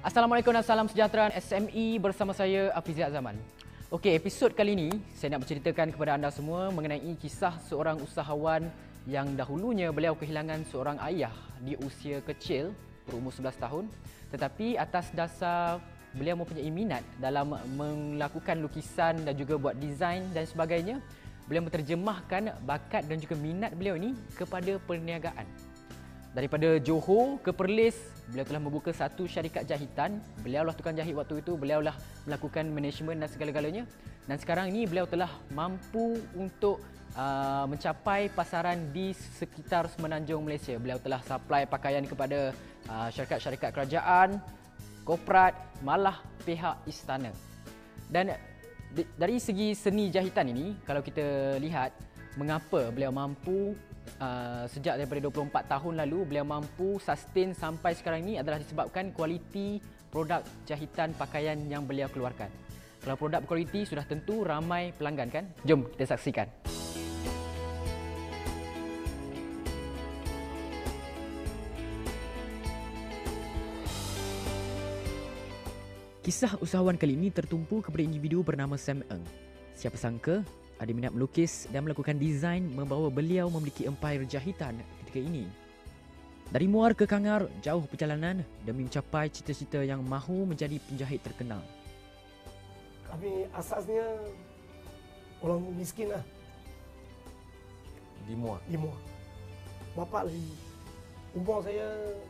Assalamualaikum dan salam sejahtera SME bersama saya Afizi Zaman. Okey, episod kali ini saya nak berceritakan kepada anda semua mengenai kisah seorang usahawan yang dahulunya beliau kehilangan seorang ayah di usia kecil berumur 11 tahun, tetapi atas dasar beliau mempunyai minat dalam melakukan lukisan dan juga buat desain dan sebagainya, beliau menterjemahkan bakat dan juga minat beliau ini kepada perniagaan. Daripada Johor ke Perlis, beliau telah membuka satu syarikat jahitan. Beliau lah tukang jahit waktu itu, beliau lah melakukan management dan segala-galanya. Dan sekarang ini beliau telah mampu untuk mencapai pasaran di sekitar Semenanjung Malaysia. Beliau telah supply pakaian kepada syarikat-syarikat kerajaan, korporat, malah pihak istana. Dan dari segi seni jahitan ini, kalau kita lihat mengapa beliau mampu sejak daripada 24 tahun lalu beliau mampu sustain sampai sekarang ini adalah disebabkan kualiti produk jahitan pakaian yang beliau keluarkan. Kalau produk berkualiti sudah tentu ramai pelanggan kan? Jom kita saksikan. Kisah usahawan kali ini tertumpu kepada individu bernama Sam Eng. Siapa sangka ada minat melukis dan melakukan desain membawa beliau memiliki empire jahitan ketika ini. Dari muar ke kangar, jauh perjalanan demi mencapai cita-cita yang mahu menjadi penjahit terkenal. Kami asasnya orang miskin lah. Di Muar. Di Muar. Bapa lagi. Umur saya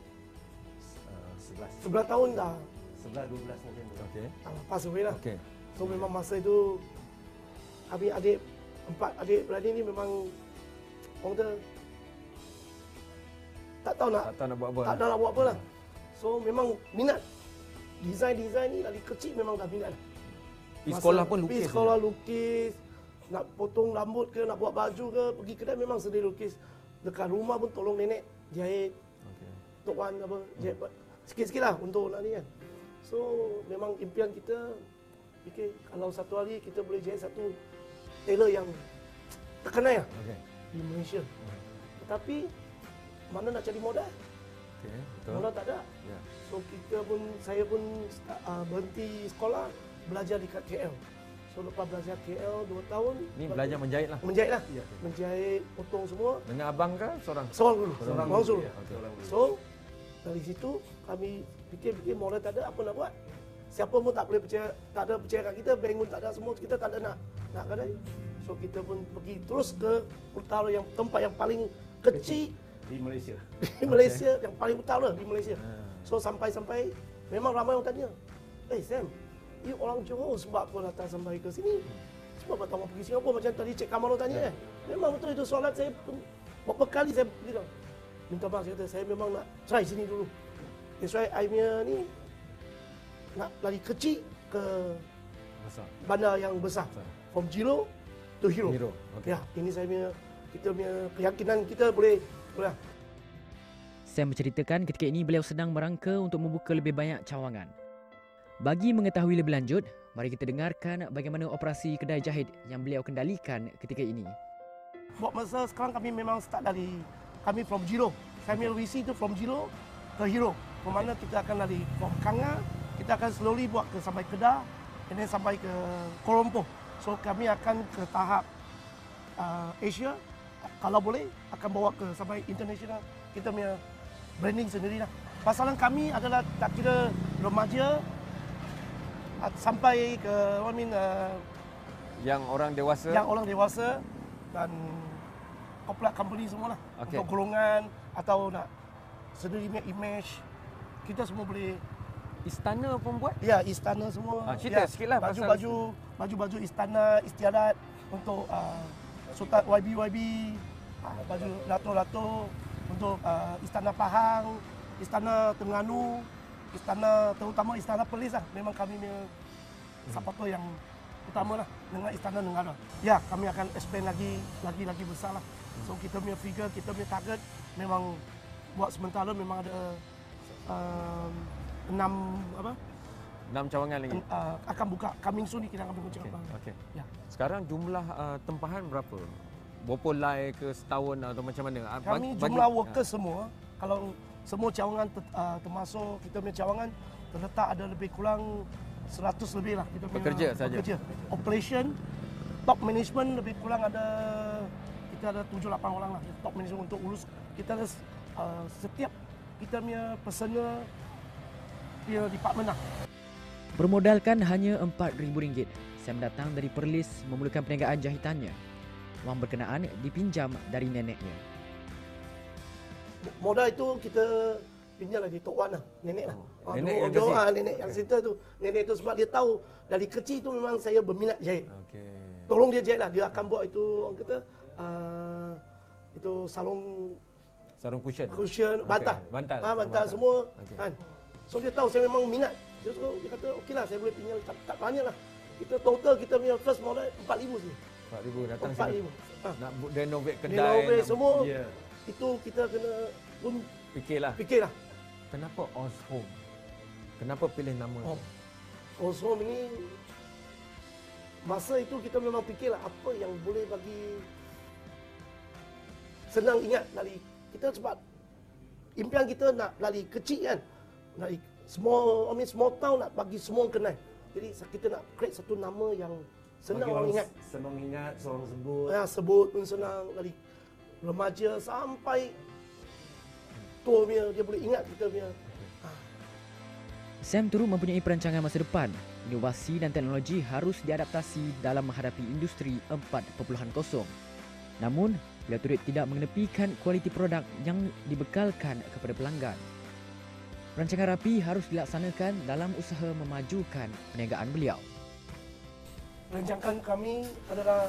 11 tahun dah. 11-12 macam tu. Okey. Pas away lah. Okey. So memang masa itu kami adik, 4 adik-beradik ni memang orang kata tak tahu nak buat apa. Tak tahu nak buat apa lah. So memang minat. Desain ni dari kecil memang dah minat. Pergi sekolah pun lukis. Pergi sekolah lukis. Nak potong rambut ke, nak buat baju ke, pergi kedai memang sedih lukis. Dekat rumah pun tolong nenek jahit. Okey. Tok Wan apa, jahit sikit-sikit lah untuk nak ni kan. So memang impian kita fikir kalau satu hari kita boleh jahit satu tailor yang terkenal Okey. di Malaysia. Tetapi mana nak cari modal? Okey, betul. Modal tak ada. Ya. So saya pun berhenti sekolah, belajar di KL. So lepas belajar KL 2 tahun, Ni belajar menjahit lah. menjahit lah. Ya. Menjahit, potong semua. Dengan abang ke seorang? Seorang dulu. Seorang Orang dulu. suruh. Ya, okey. So dari situ kami fikir modal tak ada, apa nak buat? Siapa pun tak boleh percaya, tak ada percaya kat kita, bank pun tak ada, semua kita tak ada nak kedai. So kita pun pergi terus ke utara yang tempat yang paling kecil Di Malaysia. di Malaysia, yang paling utara di Malaysia. Ha. So sampai memang ramai orang tanya, Sam, you orang Johor sebab apa datang sampai ke sini? Sebab apa orang pergi Singapura macam tadi Cik Kamalo tanya Memang betul itu soalan saya pun berapa kali saya bilang. Minta maaf, saya kata saya memang nak try sini dulu. That's why I ni nak lari kecil ke Besar. bandar yang besar. From zero to hero. Hero. Okey. Ya, ini saya punya, kita punya keyakinan kita boleh. Sam menceritakan ketika ini beliau sedang merangka untuk membuka lebih banyak cawangan. Bagi mengetahui lebih lanjut, mari kita dengarkan bagaimana operasi kedai jahit yang beliau kendalikan ketika ini. Buat masa sekarang kami memang start dari kami from zero. Samuel Wisi itu from zero ke hero. Ke mana kita akan dari from Kangar, kita akan slowly buat ke sampai Kedah, and then sampai ke Kuala Lumpur. So kami akan ke tahap Asia, kalau boleh akan bawa ke sampai international. Kita punya branding sendiri lah. Pasaran kami adalah tak kira remaja sampai ke Yang orang dewasa. yang orang dewasa dan corporate company semua lah. Okey. Untuk golongan atau nak sendiri punya image, kita semua boleh. Istana pun buat. Ya, istana semua. Cerita sikit lah pasal Baju-baju istana istiadat untuk Sultan YB, baju Dato' untuk istana Pahang, istana Terengganu, istana terutama istana Perlis lah. Memang kami punya supporter yang utama lah dengan istana negara. Ya, kami akan expand lagi besar lah. So kita punya figure, kita punya target memang buat sementara memang ada 6 cawangan lagi. akan buka coming soon ni, kita akan buka. Okey. Ya. Sekarang jumlah tempahan berapa? Berapa lai ke setahun atau macam mana? Kami jumlah worker semua, kalau semua cawangan termasuk kita punya cawangan terletak ada lebih kurang 100 lebih lah kita punya Pekerja saja. Operation, top management lebih kurang ada, kita ada 7-8 orang lah top management untuk urus. Kita ada setiap kita punya personal punya department lah. Bermodalkan hanya RM4,000, Sam datang dari Perlis memulakan perniagaan jahitannya. Wang berkenaan dipinjam dari neneknya. Modal itu kita pinjam lagi Tok Wan lah, nenek lah. Nenek yang dulu, kasih? nenek yang cerita tu. Nenek tu sebab dia tahu dari kecil tu memang saya berminat jahit. Okey. Tolong dia jahit lah. Dia akan buat itu, orang kata, itu sarung cushion, bantal. Bantal. Bantal semua. Okey. Kan. So dia tahu saya memang minat. Dia kata, okey lah saya boleh pinjam, tak banyak lah. Kita total kita punya first modal 4,000 sini. 4,000 datang 4,000. sini. Nak renovate kedai. Renovate semua. Ya. Itu kita kena pun Fikirlah. lah. Kenapa Oz Home? Kenapa pilih nama? Oz Home ini, masa itu kita memang fikirlah apa yang boleh bagi senang ingat dari kita sebab impian kita nak dari kecil kan, dari small town nak bagi semua kenal. Jadi kita nak create satu nama yang senang orang ingat. Senang ingat, seorang sebut. Sebut pun senang, dari remaja sampai tua punya dia boleh ingat kita punya. Sam turut mempunyai perancangan masa depan. Inovasi dan teknologi harus diadaptasi dalam menghadapi industri 4.0. Namun, beliau turut tidak mengenepikan kualiti produk yang dibekalkan kepada pelanggan. Perancangan rapi harus dilaksanakan dalam usaha memajukan perniagaan beliau. Rancangan kami adalah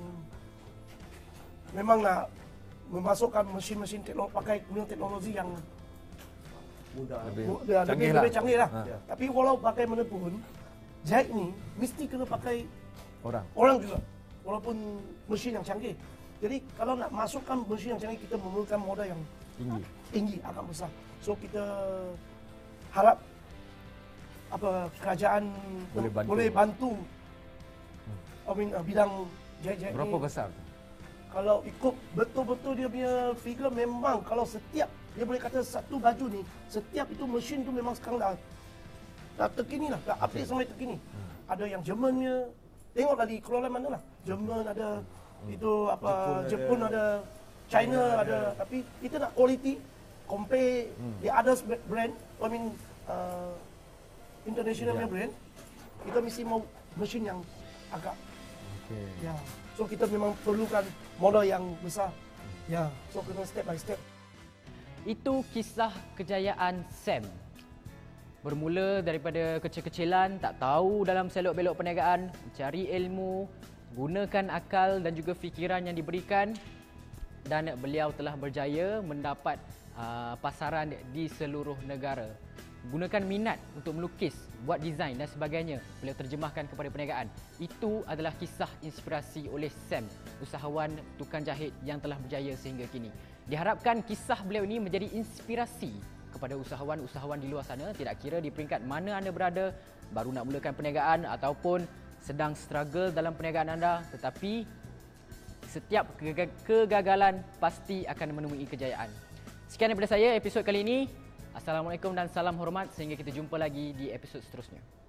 memang nak memasukkan mesin-mesin pakai teknologi yang Mudah. lebih canggih lah. Ha. Tapi walau bagaimanapun, jahit ni mesti kena pakai Orang. juga. Walaupun mesin yang canggih. Jadi kalau nak masukkan mesin yang canggih, kita memerlukan modal yang tinggi agak besar. So kita harap kerajaan boleh bantu bidang jahit-jahit Berapa ni. besar tu? Kalau ikut betul-betul dia punya figure, memang kalau setiap dia boleh kata satu baju ni, setiap itu mesin tu memang sekarang dah terkini lah, dah update sampai terkini. Ada yang Jermannya, tengok dari keluaran mana lah. Jerman ada, itu Jepun ada, China ada. Tapi kita nak quality, compare the others brand, international brand, kita mesti mau mesin yang agak ya. So kita memang perlukan modal yang besar. Ya, so kena step by step. Itu kisah kejayaan Sam. Bermula daripada kecil-kecilan, tak tahu dalam selok-belok perniagaan, cari ilmu, gunakan akal dan juga fikiran yang diberikan, dan beliau telah berjaya mendapat pasaran di seluruh negara. Gunakan minat untuk melukis, buat desain dan sebagainya. Beliau terjemahkan kepada perniagaan. Itu adalah kisah inspirasi oleh Sam, usahawan tukang jahit yang telah berjaya sehingga kini. Diharapkan kisah beliau ini menjadi inspirasi kepada usahawan-usahawan di luar sana, tidak kira di peringkat mana anda berada, baru nak mulakan perniagaan ataupun sedang struggle dalam perniagaan anda, tetapi setiap kegagalan pasti akan menemui kejayaan. Sekian daripada saya episod kali ini. Assalamualaikum dan salam hormat, sehingga kita jumpa lagi di episod seterusnya.